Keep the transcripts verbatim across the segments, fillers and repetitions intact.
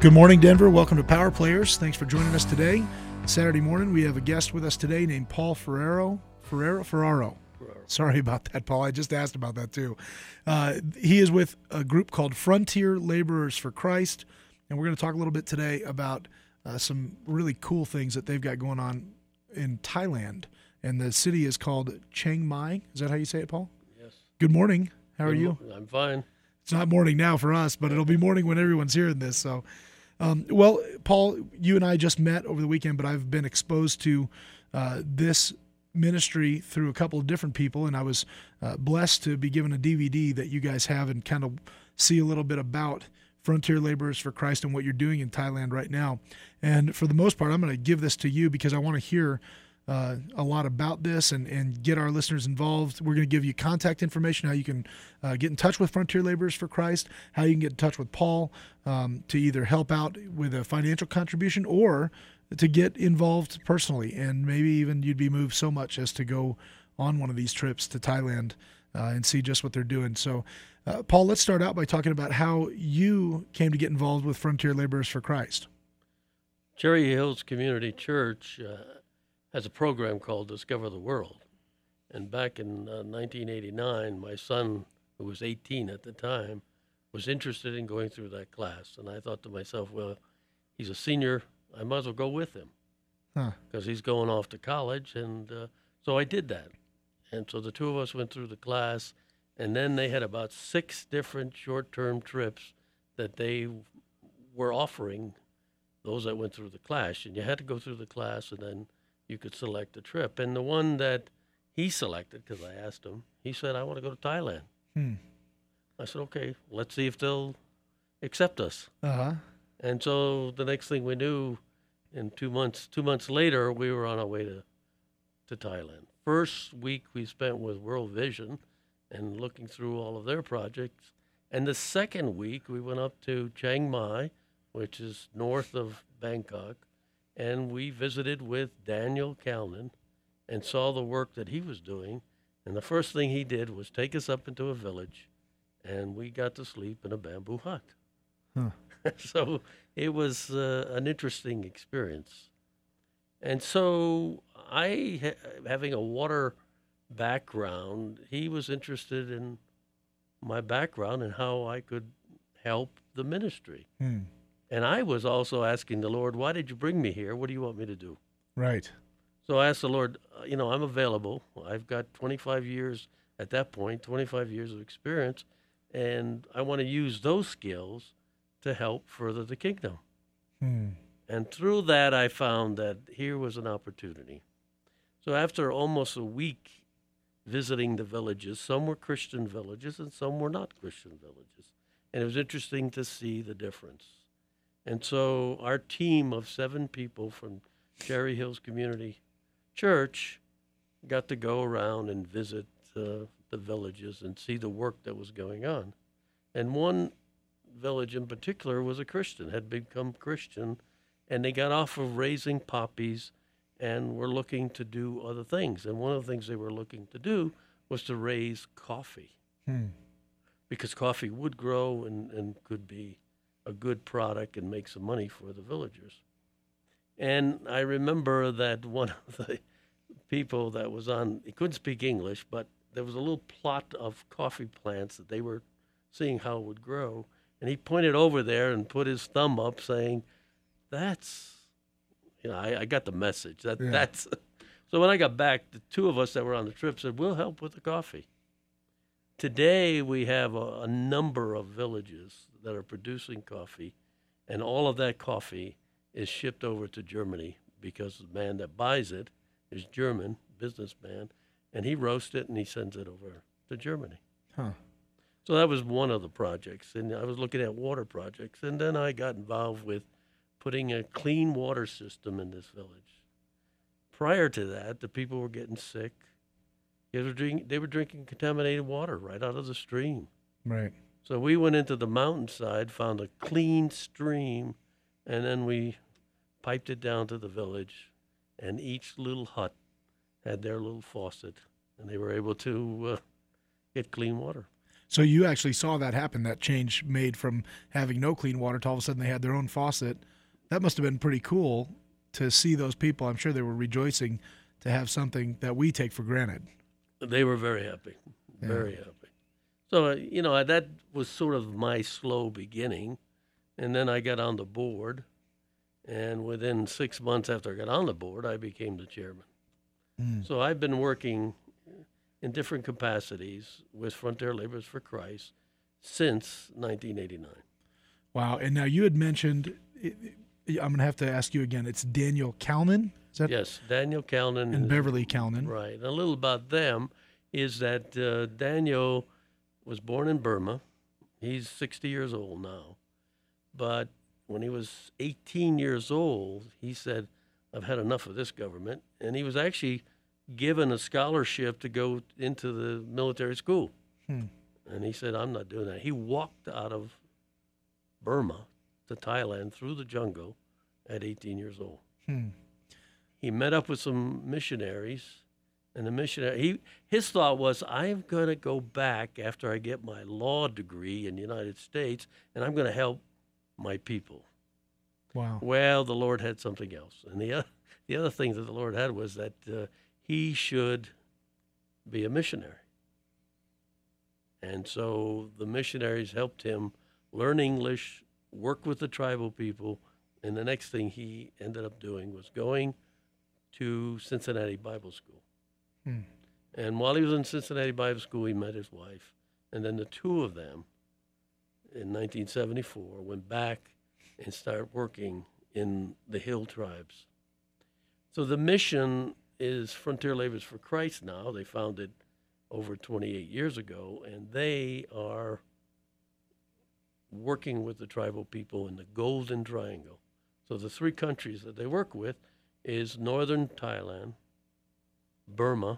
Good morning, Denver. Welcome to Power Players. Thanks for joining us today. Saturday morning, we have a guest with us today named Paul Ferraro. Ferraro? Ferraro. Ferraro. Sorry about that, Paul. I just asked about that, too. Uh, he is with a group called Frontier Laborers for Christ, and we're going to talk a little bit today about uh, some really cool things that they've got going on in Thailand. And the city is called Chiang Mai. Is that how you say it, Paul? Yes. Good morning. How are Good you? mo- I'm fine. It's not morning now for us, but it'll be morning when everyone's hearing this, so... Um, well, Paul, you and I just met over the weekend, but I've been exposed to uh, this ministry through a couple of different people, and I was uh, blessed to be given a D V D that you guys have and kind of see a little bit about Frontier Laborers for Christ and what you're doing in Thailand right now. And for the most part, I'm going to give this to you because I want to hear uh, a lot about this and, and get our listeners involved. We're going to give you contact information, how you can uh, get in touch with Frontier Laborers for Christ, how you can get in touch with Paul um, to either help out with a financial contribution or to get involved personally. And maybe even you'd be moved so much as to go on one of these trips to Thailand uh, and see just what they're doing. So, uh, Paul, let's start out by talking about how you came to get involved with Frontier Laborers for Christ. Cherry Hills Community Church uh, has a program called Discover the World. And back in uh, nineteen eighty-nine, my son, who was eighteen at the time, was interested in going through that class. And I thought to myself, well, he's a senior. I might as well go with him because huh. he's going off to college. And uh, so I did that. And so the two of us went through the class. And then they had about six different short-term trips that they were offering those that went through the class. And you had to go through the class and then you could select a trip. And the one that he selected, because I asked him, he said, I want to go to Thailand. Hmm. I said, okay, let's see if they'll accept us. Uh-huh. And so the next thing we knew, in two months, two months later, we were on our way to, to Thailand. First week we spent with World Vision and looking through all of their projects. And the second week we went up to Chiang Mai, which is north of Bangkok, and we visited with Daniel Calnan and saw the work that he was doing. And the first thing he did was take us up into a village, and we got to sleep in a bamboo hut. Huh. So it was uh, an interesting experience. And so I, ha- having a water background, he was interested in my background and how I could help the ministry. Hmm. And I was also asking the Lord, why did you bring me here? What do you want me to do? Right. So I asked the Lord, uh, you know, I'm available. I've got twenty-five years at that point, twenty-five years of experience, and I want to use those skills to help further the kingdom. Hmm. And through that, I found that here was an opportunity. So after almost a week visiting the villages, some were Christian villages and some were not Christian villages. And it was interesting to see the difference. And so our team of seven people from Cherry Hills Community Church got to go around and visit uh, the villages and see the work that was going on. And one village in particular was a Christian, had become Christian, and they got off of raising poppies and were looking to do other things. And one of the things they were looking to do was to raise coffee, hmm. because coffee would grow and, and could be a good product and make some money for the villagers. And I remember that one of the people that was on, he couldn't speak English, but there was a little plot of coffee plants that they were seeing how it would grow. And he pointed over there and put his thumb up saying, that's, you know, I, I got the message. That yeah. That's. So when I got back, the two of us that were on the trip said, we'll help with the coffee. Today we have a, a number of villages that are producing coffee, and all of that coffee is shipped over to Germany because the man that buys it is German, businessman, and he roasts it and he sends it over to Germany. Huh. So that was one of the projects, and I was looking at water projects, and then I got involved with putting a clean water system in this village. Prior to that, the people were getting sick. They were drinking, they were drinking contaminated water right out of the stream. Right. So we went into the mountainside, found a clean stream, and then we piped it down to the village, and each little hut had their little faucet, and they were able to uh, get clean water. So you actually saw that happen, that change made from having no clean water to all of a sudden they had their own faucet. That must have been pretty cool to see those people. I'm sure they were rejoicing to have something that we take for granted. They were very happy, very yeah. happy. So, uh, you know, that was sort of my slow beginning. And then I got on the board. And within six months after I got on the board, I became the chairman. Mm. So I've been working in different capacities with Frontier Laborers for Christ since nineteen eighty-nine. Wow. And now you had mentioned, I'm going to have to ask you again, it's Daniel Kalnin? Is that yes, Daniel Kalnin. And is, Beverly Kalnin. Right. And a little about them is that uh, Daniel was born in Burma. He's sixty years old now. But when he was eighteen years old, he said, I've had enough of this government. And he was actually given a scholarship to go into the military school. Hmm. And he said, I'm not doing that. He walked out of Burma to Thailand through the jungle at eighteen years old. Hmm. He met up with some missionaries, and the missionary, he, his thought was, I'm going to go back after I get my law degree in the United States, and I'm going to help my people. Wow. Well, the Lord had something else. And the, uh, the other thing that the Lord had was that uh, he should be a missionary. And so the missionaries helped him learn English, work with the tribal people, and the next thing he ended up doing was going to Cincinnati Bible School. Hmm. And while he was in Cincinnati Bible School, he met his wife. And then the two of them, in nineteen seventy-four, went back and started working in the Hill tribes. So the mission is Frontier Laborers for Christ now. They founded over twenty-eight years ago, and they are working with the tribal people in the Golden Triangle. So the three countries that they work with is northern Thailand, Burma,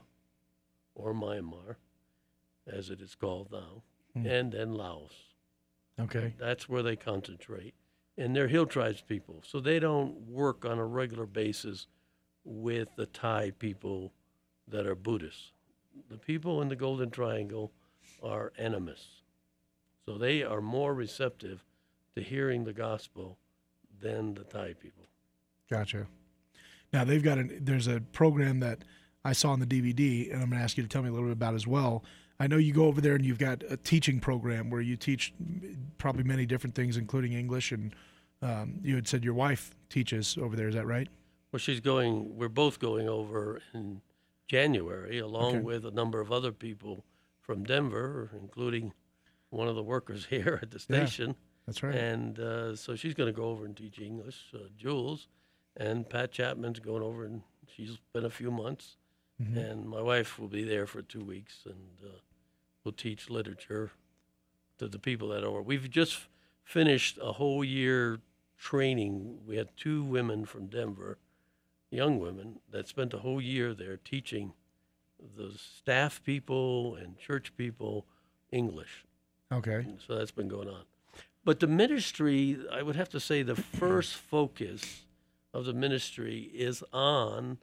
or Myanmar, as it is called now, hmm. and then Laos. Okay. That's where they concentrate. And they're Hill tribes people, so they don't work on a regular basis with the Thai people that are Buddhists. The people in the Golden Triangle are animists. So they are more receptive to hearing the gospel than the Thai people. Gotcha. Now they've got an, there's a program that I saw on the D V D, and I'm going to ask you to tell me a little bit about as well. I know you go over there and you've got a teaching program where you teach probably many different things, including English, and um, you had said your wife teaches over there. Is that right? Well, she's going, we're both going over in January, along Okay. with a number of other people from Denver, including one of the workers here at the station. Yeah, that's right. And uh, so she's going to go over and teach English, uh, Jules, and Pat Chapman's going over, and she's been a few months. Mm-hmm. And my wife will be there for two weeks, and uh, we'll teach literature to the people that are. We've just finished a whole year training. We had two women from Denver, young women, that spent a whole year there teaching the staff people and church people English. Okay. So that's been going on. But the ministry, I would have to say the first focus of the ministry is on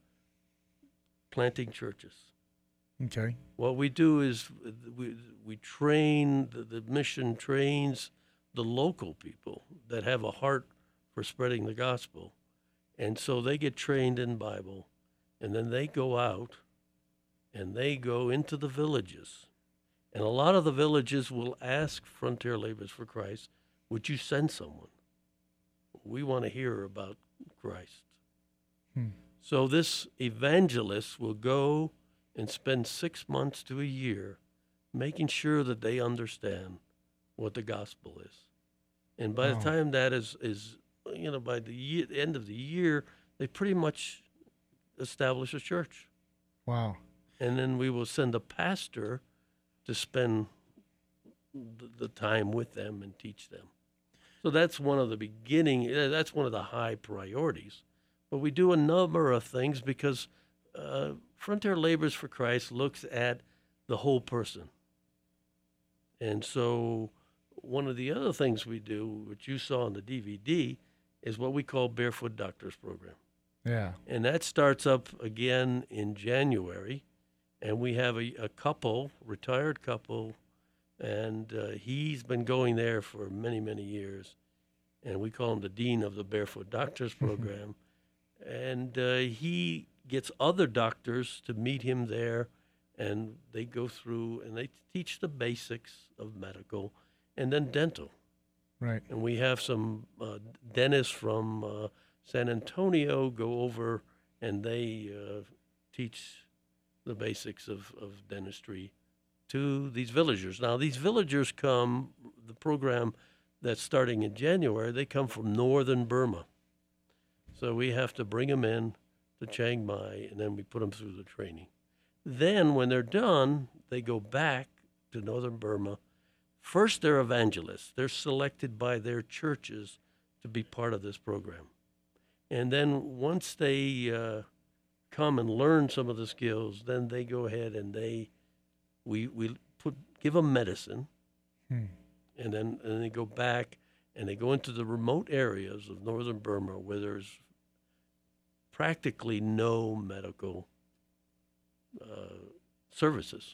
planting churches. Okay. What we do is we we train, the, the mission trains the local people that have a heart for spreading the gospel. And so they get trained in Bible, and then they go out and they go into the villages. And a lot of the villages will ask Frontier Laborers for Christ, would you send someone? We want to hear about Christ. Hmm. So this evangelist will go and spend six months to a year making sure that they understand what the gospel is. And by oh. the time that is, is you know, by the year, end of the year, they pretty much establish a church. Wow. And then we will send a pastor to spend the, the time with them and teach them. So that's one of the beginning, that's one of the high priorities. But we do a number of things because uh, Frontier Laborers for Christ looks at the whole person. And so one of the other things we do, which you saw on the D V D, is what we call Barefoot Doctors Program. Yeah. And that starts up again in January. And we have a, a couple, retired couple, and uh, he's been going there for many, many years. And we call him the dean of the Barefoot Doctors Program. And uh, he gets other doctors to meet him there, and they go through and they teach the basics of medical and then dental. Right. And we have some uh, dentists from uh, San Antonio go over, and they uh, teach the basics of, of dentistry to these villagers. Now, these villagers come, the program that's starting in January, they come from northern Burma. So we have to bring them in to Chiang Mai, and then we put them through the training. Then, when they're done, they go back to northern Burma. First, they're evangelists. They're selected by their churches to be part of this program. And then once they uh, come and learn some of the skills, then they go ahead and they we we put give them medicine, hmm. and then and then they go back and they go into the remote areas of northern Burma where there's practically no medical uh, services.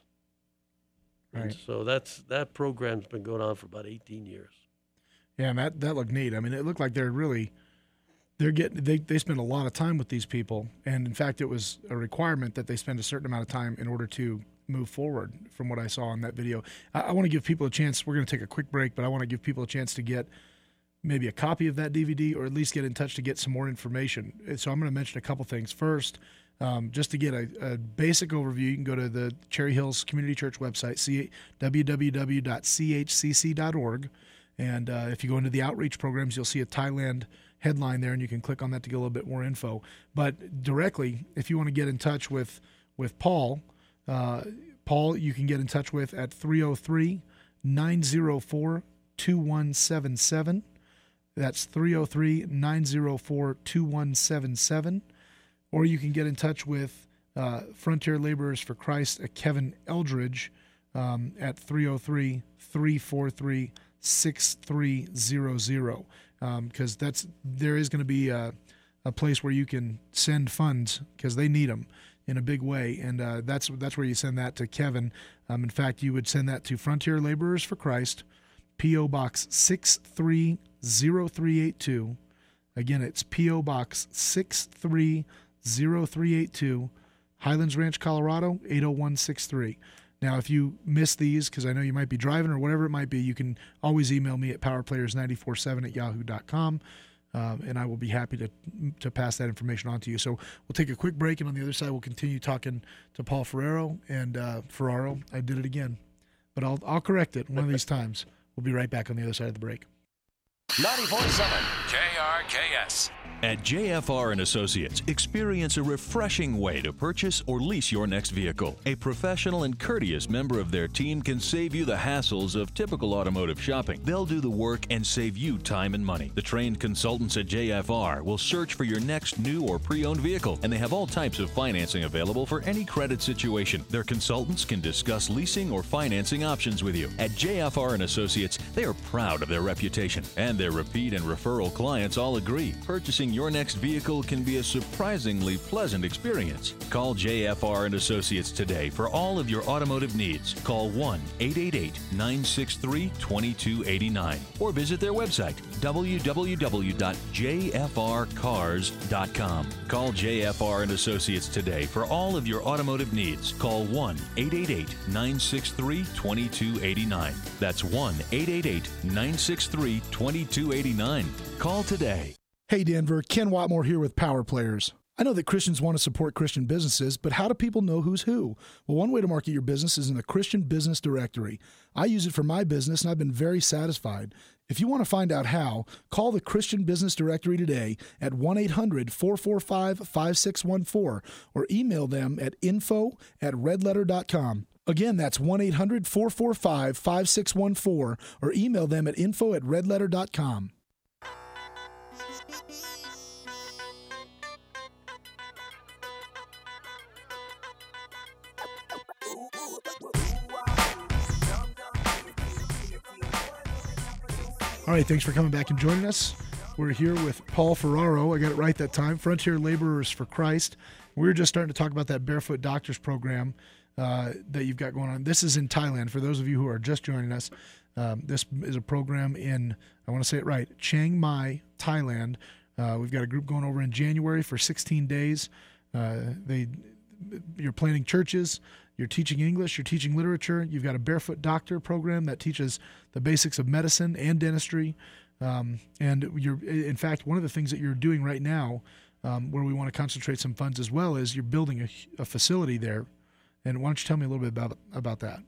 Right. And so that's that program's been going on for about eighteen years. Yeah, and that, that looked neat. I mean, it looked like they're really they're getting they they spend a lot of time with these people, and in fact, it was a requirement that they spend a certain amount of time in order to move forward. From what I saw in that video, I, I want to give people a chance. We're going to take a quick break, but I want to give people a chance to get maybe a copy of that D V D, or at least get in touch to get some more information. So I'm going to mention a couple things. First, um, just to get a, a basic overview, you can go to the Cherry Hills Community Church website, w w w dot c h c c dot org. And uh, if you go into the outreach programs, you'll see a Thailand headline there, and you can click on that to get a little bit more info. But directly, if you want to get in touch with, with Paul, uh, Paul, you can get in touch with at three oh three, nine oh four, two one seven seven. That's three oh three, nine oh four, two one seven seven. Or you can get in touch with uh, Frontier Laborers for Christ, uh, Kevin Eldridge, um, at three oh three, three four three, six three zero zero. Because um, that's there is going to be a, a place where you can send funds, because they need them in a big way, and uh, that's that's where you send that to Kevin. Um, in fact, you would send that to Frontier Laborers for Christ, P O Box six three zero three eight two. Again, it's P O Box six three zero three eight two, Highlands Ranch, Colorado eight oh one six three. Now, if you miss these, because I know you might be driving or whatever it might be, you can always email me at powerplayers nine four seven at yahoo dot com, um, and I will be happy to to pass that information on to you. So we'll take a quick break, and on the other side, we'll continue talking to Paul Ferrero and uh, Ferraro. I did it again, but I'll I'll correct it one of these times. We'll be right back on the other side of the break. ninety-four point seven K R K S. At J F R and Associates, experience a refreshing way to purchase or lease your next vehicle. A professional and courteous member of their team can save you the hassles of typical automotive shopping. They'll do the work and save you time and money. The trained consultants at J F R will search for your next new or pre-owned vehicle, and they have all types of financing available for any credit situation. Their consultants can discuss leasing or financing options with you. At J F R and Associates, they are proud of their reputation, and their repeat and referral clients all agree. Purchasing your next vehicle can be a surprisingly pleasant experience. Call J F R and Associates today for all of your automotive needs. Call one eight eight eight, nine six three, two two eight nine or visit their website, w w w dot j f r cars dot com. Call J F R and Associates today for all of your automotive needs. Call one eight eight eight, nine six three, two two eight nine. That's one eight eight eight, nine six three, two two eight nine. Call today. Hey Denver, Ken Watmore here with Power Players. I know that Christians want to support Christian businesses, but how do people know who's who? Well, one way to market your business is in the Christian Business Directory. I use it for my business, and I've been very satisfied. If you want to find out how, call the Christian Business Directory today at one eight hundred, four four five, five six one four or email them at info at red letter dot com. Again, that's one eight hundred, four four five, five six one four or email them at info at red letter dot com. All right, thanks for coming back and joining us. We're here with Paul Ferraro. I got it right that time. Frontier Laborers for Christ. We were just starting to talk about that Barefoot Doctors program. uh, that you've got going on. This is in Thailand. For those of you who are just joining us, um, this is a program in, I want to say it right, Chiang Mai, Thailand. Uh, we've got a group going over in January for sixteen days. Uh, they, you're planning churches, you're teaching English, you're teaching literature. You've got a Barefoot Doctor program that teaches the basics of medicine and dentistry. Um, and you're, in fact, one of the things that you're doing right now, um, where we want to concentrate some funds as well, is you're building a, a facility there. And why don't you tell me a little bit about about that?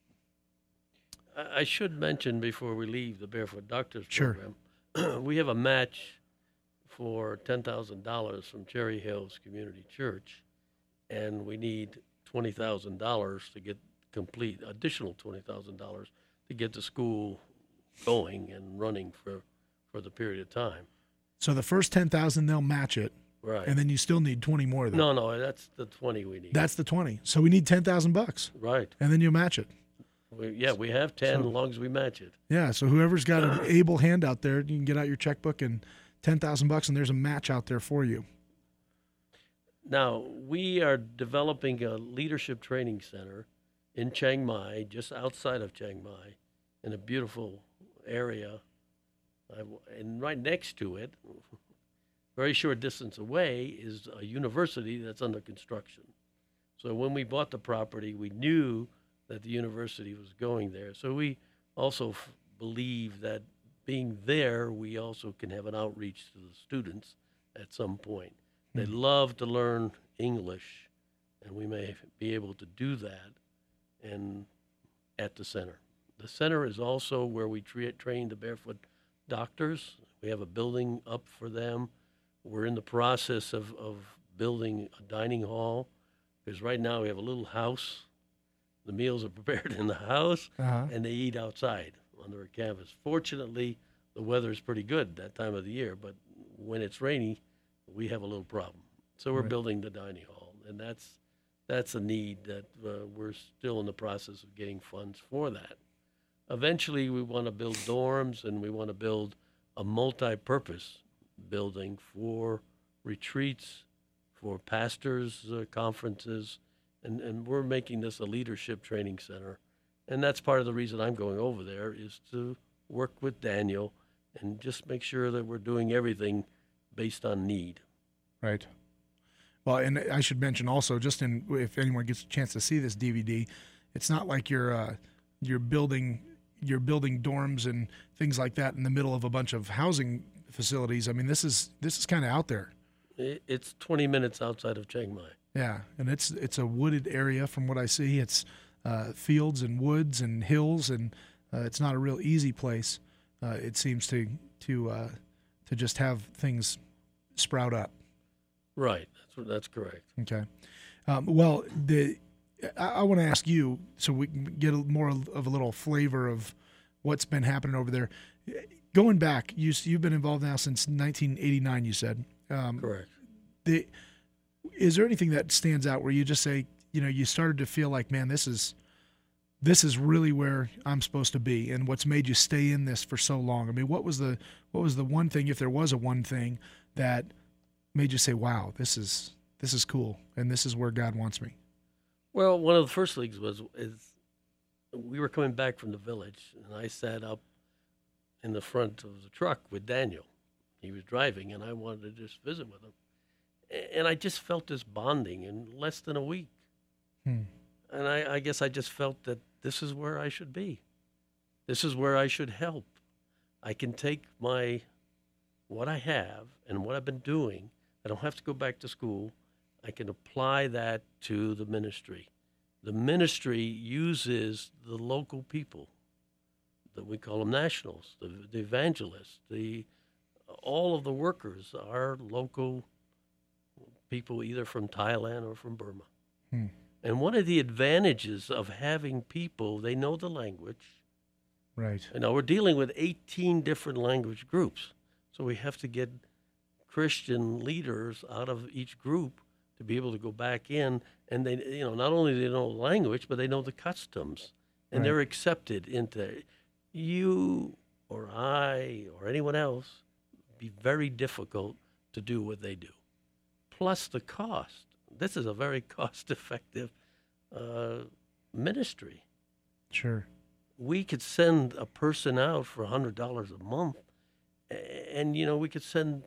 I should mention before we leave the Barefoot Doctors Sure. program, we have a match for ten thousand dollars from Cherry Hills Community Church, and we need twenty thousand dollars to get complete, additional twenty thousand dollars to get the school going and running for, for the period of time. So the first ten thousand dollars, they'll match it, Right. and then you still need twenty more of that. No, no, that's the twenty we need. That's the twenty. So we need ten thousand bucks, Right. and then you match it. We, yeah, we have ten So- as long as we match it. Yeah, so whoever's got an able hand out there, you can get out your checkbook and ten thousand bucks, and there's a match out there for you. Now, we are developing a leadership training center in Chiang Mai, just outside of Chiang Mai, in a beautiful area. I w and right next to it, very short distance away, is a university that's under construction. So when we bought the property, we knew that the university was going there. So we also f believe that being there, we also can have an outreach to the students at some point. They love to learn English, and we may be able to do that and at the center. The center is also where we tra train the Barefoot Doctors. We have a building up for them. We're in the process of, of building a dining hall, because right now we have a little house. The meals are prepared in the house, Uh-huh. and they eat outside under a canvas. Fortunately, the weather is pretty good that time of the year, but when it's rainy, we have a little problem. So we're Right. building the dining hall, and that's that's a need that uh, we're still in the process of getting funds for that. Eventually, we want to build dorms, and we want to build a multi-purpose building for retreats, for pastors' uh, conferences, and, and we're making this a leadership training center. And that's part of the reason I'm going over there, is to work with Daniel and just make sure that we're doing everything based on need. Right. Well, and I should mention also, just in if anyone gets a chance to see this D V D, it's not like you're uh, you're building you're building dorms and things like that in the middle of a bunch of housing facilities. I mean, this is this is kind of out there. It- It's twenty minutes outside of Chiang Mai. Yeah, and it's it's a wooded area from what I see. It's uh, fields and woods and hills, and uh, it's not a real easy place. Uh, it seems to to uh, to just have things sprout up. Right, that's, that's correct. Okay. Um, well, the I, I want to ask you, so we can get a, more of a little flavor of what's been happening over there. Going back, you you've been involved now since nineteen eighty-nine. You said. Um, Correct. The is there anything that stands out where you just say, you know, you started to feel like, man, this is this is really where I'm supposed to be, and what's made you stay in this for so long? I mean, what was the what was the one thing, if there was a one thing, that made you say, wow, this is this is cool, and this is where God wants me? Well, one of the first things was is we were coming back from the village, and I sat up in the front of the truck with Daniel. He was driving, and I wanted to just visit with him. A- And I just felt this bonding in less than a week. Hmm. And I, I guess I just felt that this is where I should be. This is where I should help. I can take my what I have and what I've been doing. I don't have to go back to school. I can apply that to the ministry. The ministry uses the local people, that we call them nationals, the, the evangelists, the all of the workers are local people, either from Thailand or from Burma. Hmm. And one of the advantages of having people, they know the language. Right. You know, we're dealing with eighteen different language groups. So we have to get Christian leaders out of each group to be able to go back in. And they, you know, not only do they know the language, but they know the customs. And Right. they're accepted into you or I or anyone else. Be very difficult to do what they do. Plus the cost. This is a very cost-effective uh, ministry. Sure. We could send a person out for one hundred dollars a month, a- and, you know, we could send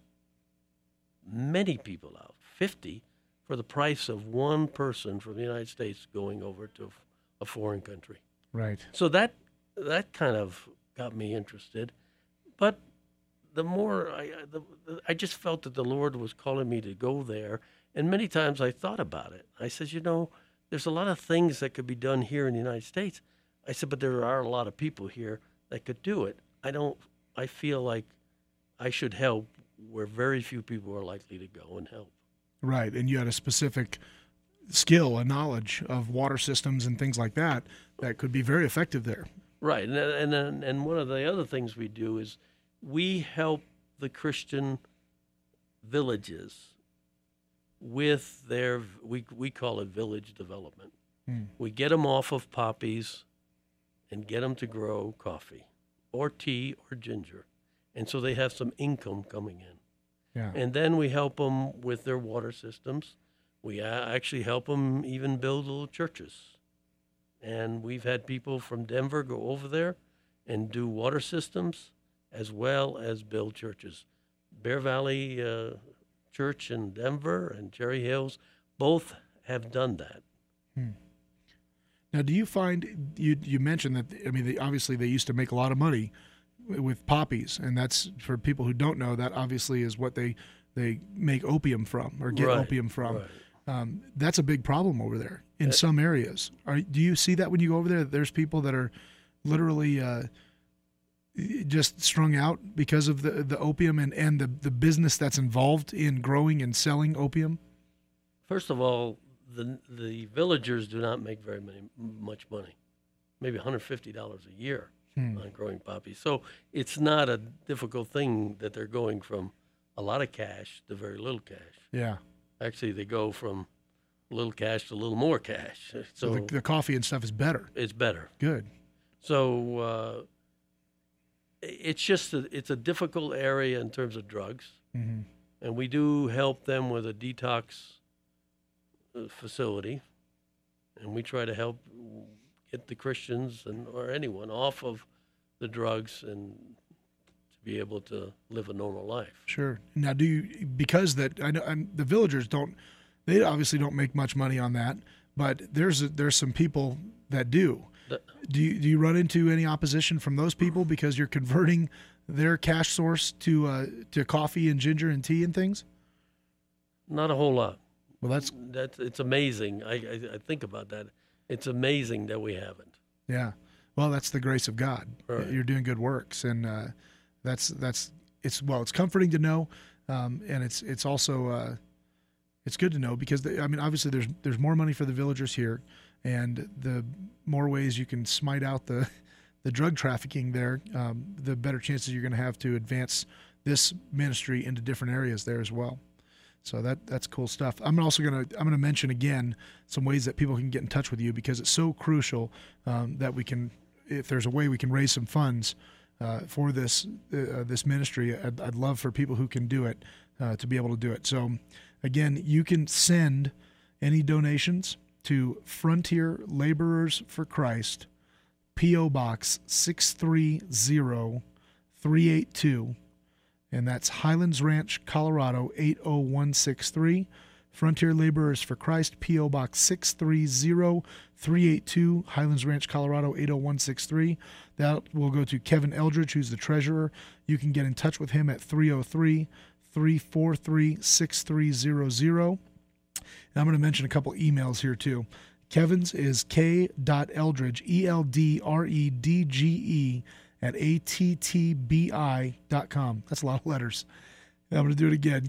many people out, fifty, for the price of one person from the United States going over to a foreign country. Right. So that that kind of got me interested. But the more I, the, the, I just felt that the Lord was calling me to go there. And many times I thought about it. I said, you know, there's a lot of things that could be done here in the United States. I said, but there are a lot of people here that could do it. I don't, I feel like I should help where very few people are likely to go and help. Right. And you had a specific skill, a knowledge of water systems and things like that that could be very effective there. Right. And, and, and, and one of the other things we do is we help the Christian villages with their, we, we call it village development. Hmm. We get them off of poppies and get them to grow coffee or tea or ginger. And so they have some income coming in. Yeah. And then we help them with their water systems. We uh, actually help them even build little churches. And we've had people from Denver go over there and do water systems as well as build churches. Bear Valley uh, Church in Denver and Cherry Hills both have done that. Hmm. Now, do you find, you you mentioned that, I mean, they, obviously they used to make a lot of money with poppies, and that's, for people who don't know, that obviously is what they, they make opium from or get Right, opium from. right. Um, that's a big problem over there in Uh, some areas. Are, do you see that when you go over there, that there's people that are literally uh, just strung out because of the, the opium and, and the, the business that's involved in growing and selling opium? First of all, the the villagers do not make very many much money, maybe one hundred fifty dollars a year Hmm. on growing poppies. So it's not a difficult thing that they're going from a lot of cash to very little cash. Yeah. Actually, they go from little cash to a little more cash. So, So the, the coffee and stuff is better. it's better. Good. So uh, it's just a, it's a difficult area in terms of drugs, Mm-hmm. and we do help them with a detox uh, facility, and we try to help get the Christians and or anyone off of the drugs and to be able to live a normal life. Sure. Now, do you, because that I know and the villagers don't, they obviously don't make much money on that, but there's a, there's some people that do. The- Do you do you run into any opposition from those people because you're converting their cash source to uh, to coffee and ginger and tea and things? Not a whole lot. Well, that's That's it's amazing. I, I I think about that. It's amazing that we haven't. yeah. Well, that's the grace of God. Right. You're doing good works, and uh, that's that's it's well, it's comforting to know, um, and it's it's also uh, it's good to know because the, I mean, obviously there's there's more money for the villagers here, and the more ways you can smite out the the drug trafficking there, um, the better chances you're going to have to advance this ministry into different areas there as well. So that that's cool stuff. I'm also gonna I'm gonna mention again some ways that people can get in touch with you because it's so crucial um, that we can, if there's a way we can raise some funds uh, for this uh, this ministry. I'd, I'd love for people who can do it uh, to be able to do it. So again, you can send any donations to Frontier Laborers for Christ, P O Box six three zero three eight two. And that's Highlands Ranch, Colorado, eight oh one six three. Frontier Laborers for Christ, P O Box six three zero three eight two, Highlands Ranch, Colorado, eight oh one six three. That will go to Kevin Eldridge, who's the treasurer. You can get in touch with him at three oh three, three four three, six three zero zero. And I'm going to mention a couple emails here, too. Kevin's is k.eldridge, E L D R E D G E, at A T T B I dot com. That's a lot of letters. And I'm going to do it again.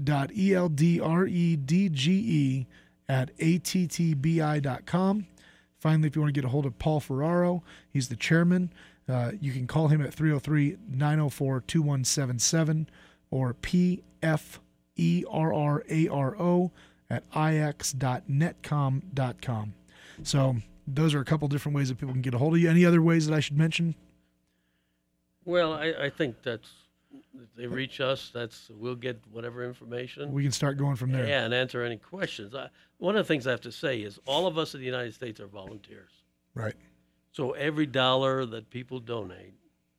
K.E.L.D.R.E.D.G.E at A T T B I dot com. Finally, if you want to get a hold of Paul Ferraro, he's the chairman. Uh, you can call him at three oh three, nine oh four, two one seven seven or P F E R R A R O at I X dot netcom dot com. So those are a couple different ways that people can get a hold of you. Any other ways that I should mention? Well, I, I think that's If they reach us, that's we'll get whatever information. We can start going from there. Yeah, and answer any questions. I, one of the things I have to say is all of us in the United States are volunteers. Right. So every dollar that people donate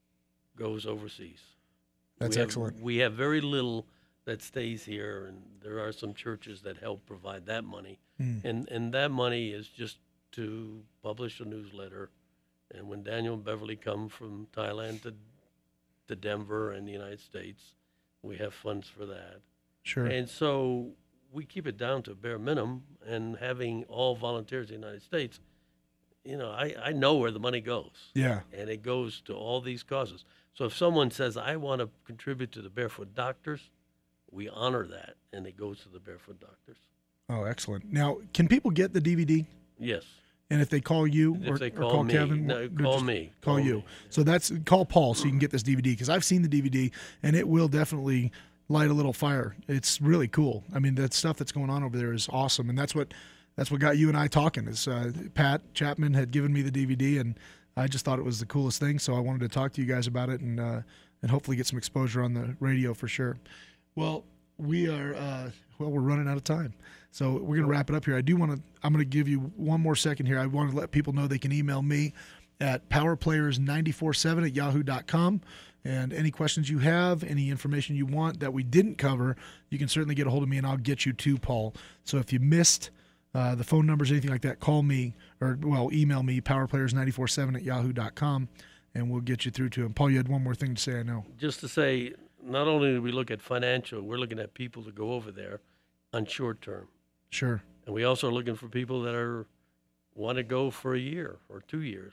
goes overseas. That's we have, excellent. We have very little that stays here, and there are some churches that help provide that money. Mm. And and that money is just to publish a newsletter. And when Daniel and Beverly come from Thailand to to Denver and the United States, we have funds for that. Sure. And so we keep it down to bare minimum, and having all volunteers in the United States, you know, I, I know where the money goes. Yeah. And it goes to all these causes. So if someone says, I want to contribute to the Barefoot Doctors, we honor that, and it goes to the Barefoot Doctors. Oh, excellent. Now, can people get the D V D? Yes. And if they call you If or, they or call call me. Kevin, No, or call just me. Call, Call you. me. So that's call Paul so you can get this D V D, because I've seen the D V D and it will definitely light a little fire. It's really cool. I mean, that stuff that's going on over there is awesome, and that's what that's what got you and I talking. Is uh, Pat Chapman had given me the D V D, and I just thought it was the coolest thing. So I wanted to talk to you guys about it, and uh, and hopefully get some exposure on the radio for sure. Well, we are uh, well, we're running out of time. So we're going to wrap it up here. I do want to, I'm going to give you one more second here. I want to let people know they can email me at powerplayers nine four seven at yahoo dot com. And any questions you have, any information you want that we didn't cover, you can certainly get a hold of me, and I'll get you to Paul. So if you missed uh, the phone numbers, anything like that, call me, or, well, email me, powerplayers nine four seven at yahoo dot com, and we'll get you through to him. Paul, you had one more thing to say, I know. Just to say, not only do we look at financial, we're looking at people to go over there on short term. Sure. And we also are looking for people that are want to go for a year or two years.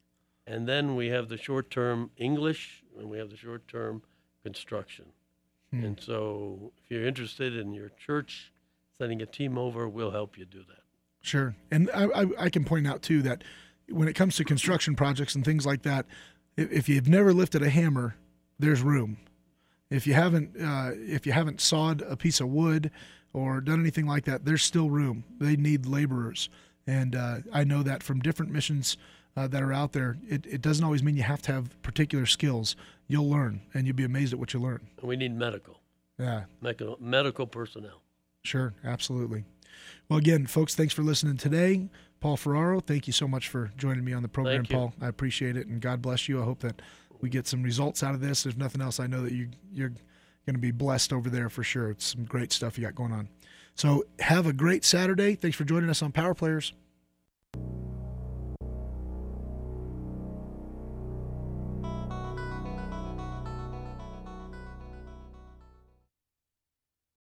And then we have the short-term English, and we have the short-term construction. Hmm. And so if you're interested in your church sending a team over, we'll help you do that. Sure. And I, I, I can point out, too, that when it comes to construction projects and things like that, if, if you've never lifted a hammer, there's room. If you haven't, uh, if you haven't sawed a piece of wood or done anything like that, there's still room. They need laborers. And uh, I know that from different missions uh, that are out there, it, it doesn't always mean you have to have particular skills. You'll learn, and you'll be amazed at what you learn. And we need medical. Yeah. Medical, medical personnel. Sure, absolutely. Well, again, folks, thanks for listening today. Paul Ferraro, thank you so much for joining me on the program, Thank you. Paul. I appreciate it, and God bless you. I hope that we get some results out of this. If nothing else, I know that you, you're going to be blessed over there for sure. It's some great stuff you got going on. So have a great Saturday. Thanks for joining us on Power Players.